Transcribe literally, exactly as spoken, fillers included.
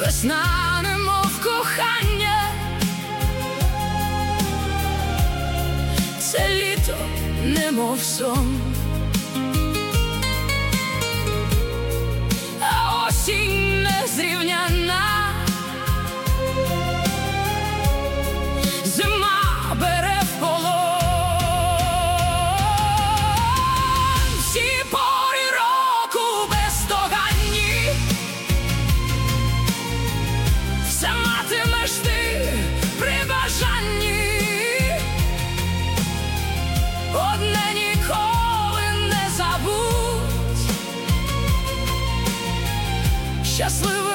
Весна, немов кохання, це літо, немов сон, а осінь незрівняна. Зима бере в полон всі пори року бездоганні. Все матимеш ти при бажанні. Одне ніколи не забудь: щасливий